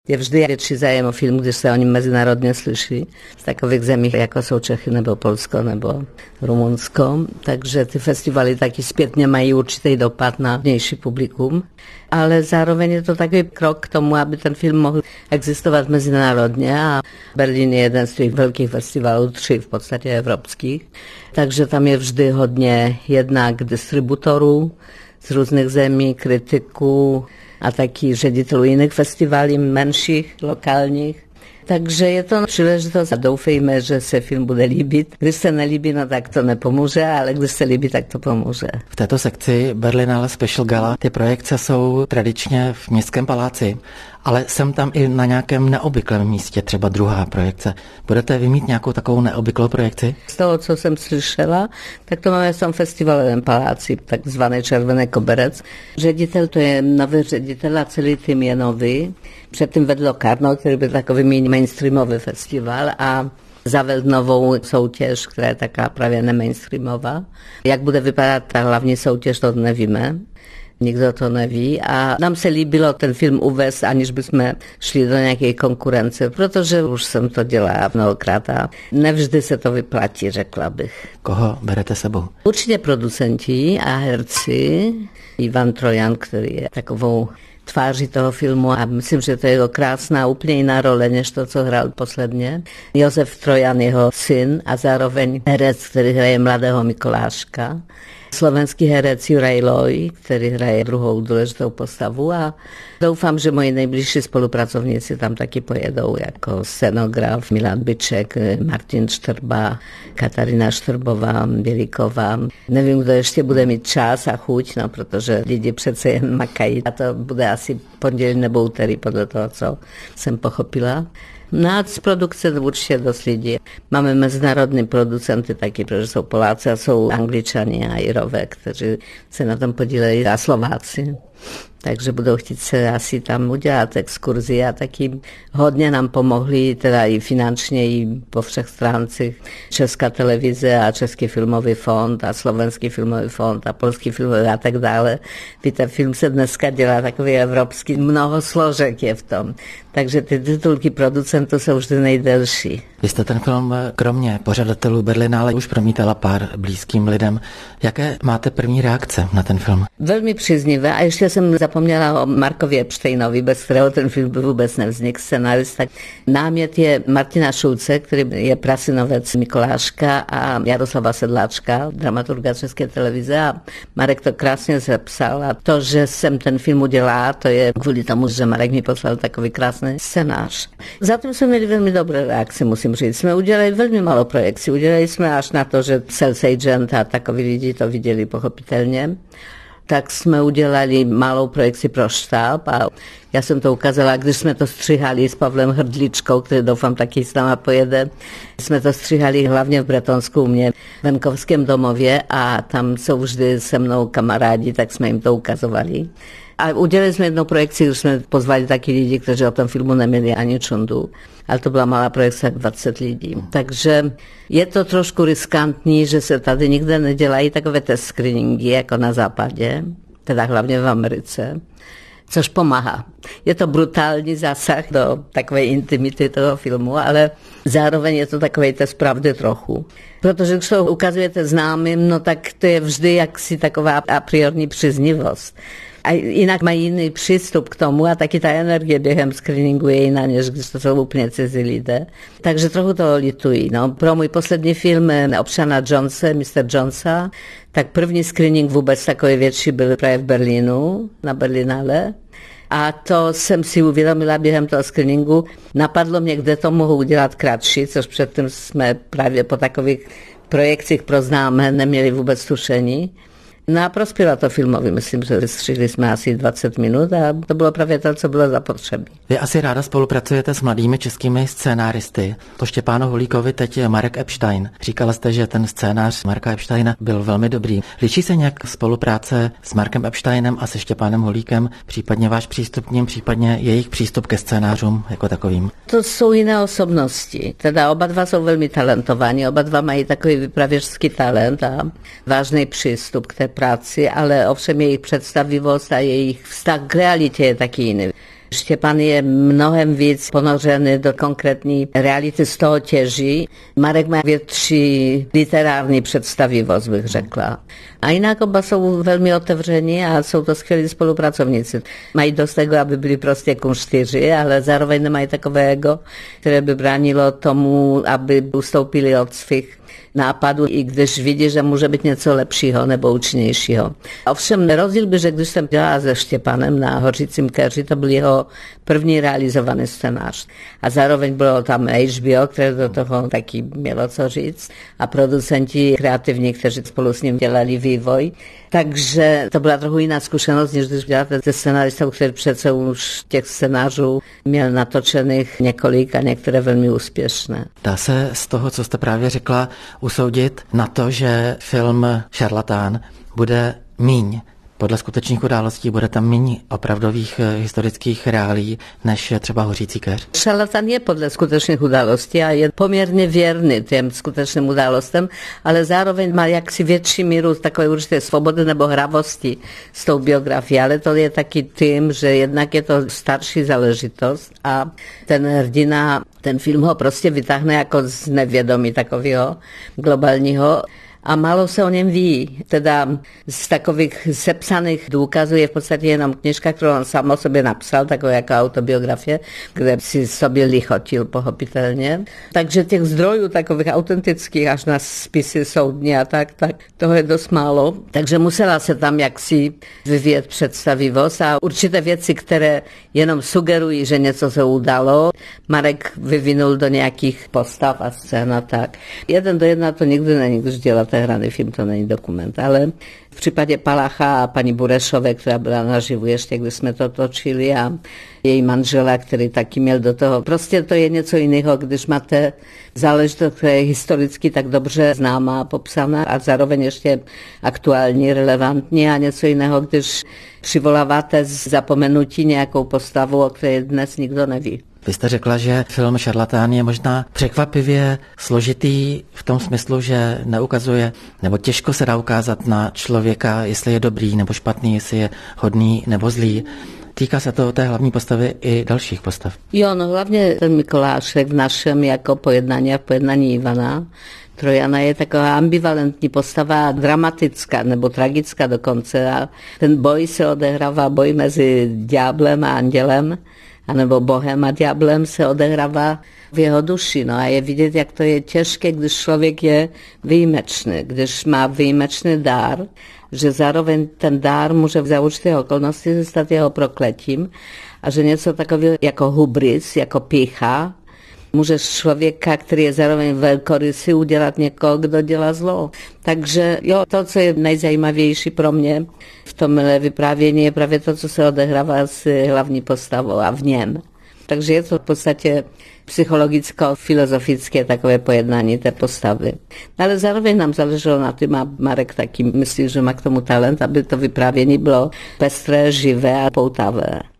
Je vždy větší zájem o film, když se o ním mezinárodně slyší z takových zemí, jako jsou Čechy nebo Polsko nebo Rumunsko. Takže ty festivaly taky zpětně mají určitý dopad na vnější publikum. Ale zároveň je to takový krok k tomu, aby ten film mohl existovat mezinárodně. A Berlín je jeden z těch velkých festivalů, 3 v podstatě evropských. Takže tam je vždy hodně jednak distributorů z různých zemí, kritiků a taky ředitelů jiných festivalů, menších, lokálních. Takže je to příležitost a doufejme, že se film bude líbit. Když se nelíbí, no tak to nepomůže, ale když se líbí, tak to pomůže. V této sekci Berlinale Special Gala ty projekce jsou tradičně v Městském paláci, ale jsem tam i na nějakém neobvyklém místě, třeba druhá projekce. Budete vy mít nějakou takovou neobvyklou projekci? Z toho, co jsem slyšela, tak to máme v tom festivalovém paláci, takzvaný Červený koberec. Ředitel, to je nový ředitel a celý tým je nový. Předtím vedlo Karno, který byl takový mainstreamový festival a zavedl novou soutěž, která je taká právě nemainstreamová. Jak bude vypadat ta hlavní soutěž, to nevíme. Nikdo to neví a nám se líbilo ten film uvést, aniž bychom šli do nějaké konkurence, protože už jsem to dělala mnohokrát a nevždy se to vyplatí, řekla bych. Koho berete sebou? Určitě producenti a herci. Ivan Trojan, který je takovou tváří toho filmu a myslím, že to je jeho krásná, úplně jiná role, než to, co hrál posledně. Josef Trojan, jeho syn a zároveň herec, který hraje mladého Mikuláška. Slovenský herec Juraj Loj, který hraje druhou důležitou postavu a doufám, že moji nejbližší spolupracovníci tam taky pojedou, jako scenograf Milan Byček, Martin Štrba, Katarina Štrbová, Bělíková. Nevím, kdo ještě bude mít čas a chuť, no, protože lidi přece jen makají a to bude asi pondělí nebo úterý, podle toho, co jsem pochopila. No z produkce určitě dost lidí. Máme mezinárodní producenty taky, protože jsou Poláci a jsou Angličani a Irové, kteří se na tom podílejí a Slováci. Takže budou chtít se asi tam udělat exkurzi a taky hodně nám pomohli, teda i finančně, i po všech stráncích Česká televize a Český filmový fond a Slovenský filmový fond a Polský filmový a tak dále. Víte, film se dneska dělá takový evropský, mnoho složek je v tom. Takže ty titulky producentů jsou vždy nejdelší. Vy jste ten film kromě pořadatelů Berlinále už promítala pár blízkým lidem. Jaké máte první reakce na ten film? Velmi příznivé a ještě jsem zapomněla o Markovi Epsteinovi, bez kterého ten film vůbec nevznikl, scenárista. Námět je Martina Šulce, který je prasynovec Mikuláška a Jaroslava Sedláčka, dramaturga České televize a Marek to krásně zapsal a to, že jsem ten film udělala, to je kvůli tomu, že Marek mi poslal takový krásný scénář. Zatím jsme měli velmi dobré reakce, musím říct. Jsme udělali velmi málo projekcí. Udělali jsme až na to, že Sales Agent a takoví lidi to viděli pochopitelně. Tak jsme udělali malou projekci pro štáb a já jsem to ukázala, když jsme to stříhali s Pavlem Hrdličkou, který doufám taky s náma pojede. Jsme to stříhali hlavně v Bretonsku u mě, v venkovském domově a tam jsou vždy se mnou kamarádi, tak jsme jim to ukazovali. A udělali jsme jednou projekci, když jsme pozvali taky lidi, kteří o tom filmu neměli ani čundu. Ale to byla malá projekce, 20 lidí. Takže je to trošku riskantní, že se tady nikde nedělají takové test screeningy, jako na západě, teda hlavně v Americe, což pomáhá. Je to brutální zásah do takové intimity toho filmu, ale zároveň je to takový test pravdy trochu. Protože když to ukazujete známým, no tak to je vždy jaksi taková a priorní příznivost. A jinak mají jiný přístup k tomu a taky ta energie během screeningu je jiná, než když to jsou úplně cizí lidé. Takže trochu toho litují. No. Pro můj poslední film Občana Jonese, Mr. Jonesa, tak první screening vůbec takový větší byl právě v Berlínu, na Berlinale. A to jsem si uvědomila během toho screeningu. Napadlo mě, kde to mohu udělat kratší, což předtím jsme právě po takových projekcích pro známé neměli vůbec tušení. No a prospělo to filmovi, myslím, že vystřihli jsme asi 20 minut a to bylo právě to, co bylo zapotřebí. Vy asi ráda spolupracujete s mladými českými scénáristy. Po Štěpánu Holíkovi teď je Marek Epstein. Říkala jste, že ten scénář Marka Epsteina byl velmi dobrý. Liší se nějak spolupráce s Markem Epsteinem a se Štěpánem Holíkem, případně váš přístup k ním, případně jejich přístup ke scénářům jako takovým? To jsou jiné osobnosti. Teda oba dva jsou velmi talentovaní, oba dva mají takový vypravěčský talent a vážný přístup k té práci, ale ovšem jejich představivost a jejich vztah k realitě je taky jiný. Štěpán je mnohem víc ponořený do konkrétní reality, z toho těží. Marek má větší literární představivost, bych řekla. A jinak oba jsou velmi otevření a jsou to skvělí spolupracovníci. Mají dost tego, aby byli prostě kunštýři, ale zároveň nemají takové ego, které by bránilo tomu, aby ustoupili od svých nápadů, i když vidí, že může být něco lepšího nebo účinnějšího. Ovšem rozdíl by, že když jsem dělala se Štěpánem na Hořícím keři, to byl jeho první realizovaný scénář. A zároveň bylo tam HBO, které do toho taky mělo co říct, a producenti kreativní, kteří spolu s ním dělali vývoj. Takže to byla trochu jiná zkušenost, než když děláte se scenaristou, který přece už těch scénářů měl natočených několik a některé velmi úspěšné. Dá se z toho, co jste právě řekla, usoudit na to, že film Šarlatán bude míň podle skutečných událostí, bude tam míň opravdových historických reálí, než třeba Hořící keř? Šarlatán je podle skutečných událostí a je poměrně věrný těm skutečným událostem, ale zároveň má jaksi větší míru takové určité svobody nebo hravosti s tou biografií, ale to je taky tím, že jednak je to starší záležitost a ten hrdina, ten film ho prostě vytáhne jako z nevědomí takového globálního. A málo se o něm ví. Teda z takových sepsaných důkazů je v podstatě jenom knižka, kterou on sám o sobě napsal, taková jako autobiografie, kde si sobě lichotil pochopitelně. Takže těch zdrojů takových autentických až na spisy soudní a tak toho je dost málo. Takže musela se tam jaksi vyvíjet představivost a určité věci, které jenom sugerují, že něco se udalo, Marek vyvinul do nějakých postav a scén a tak. 1:1 to nikdy není, když děláte hraný film, to není dokument, ale v případě Palacha a paní Burešové, která byla naživu ještě, když jsme to točili, a její manžela, který taky měl do toho. Prostě to je něco jiného, když máte záležitost, která je historicky tak dobře známá, popsaná a zároveň ještě aktuální, relevantní, a něco jiného, když přivoláváte z zapomenutí nějakou postavu, o které dnes nikdo neví. Vy jste řekla, že film Šarlatán je možná překvapivě složitý v tom smyslu, že neukazuje, nebo těžko se dá ukázat na člověka, jestli je dobrý nebo špatný, jestli je hodný nebo zlý. Týká se to té hlavní postavy i dalších postav. Jo, no hlavně ten Mikolášek v našem jako pojednání a pojednání Ivana Trojana je taková ambivalentní postava, dramatická nebo tragická dokonce. A ten boj se odehrává, boj mezi ďáblem a andělem, anebo Bohem a ďáblem se odehrává v jeho duši. No a je vidět, jak to je těžké, když člověk je výjimečný, když má výjimečný dár, že zároveň ten dár může za určité okolnosti stát jeho prokletím a že něco takového jako hubris, jako pýcha, může z člověka, který je zároveň velkorysý, udělat někoho, kdo dělá zlo. Takže jo, to, co je nejzajímavější pro mě v tomhle vyprávění, je právě to, co se odehrává s hlavní postavou a v něm. Takže je to v podstatě psychologicko-filozofické takové pojednání té postavy. Ale zároveň nám záleželo na tom, a Marek taky myslí, že má k tomu talent, aby to vyprávění bylo pestré, živé a poutavé.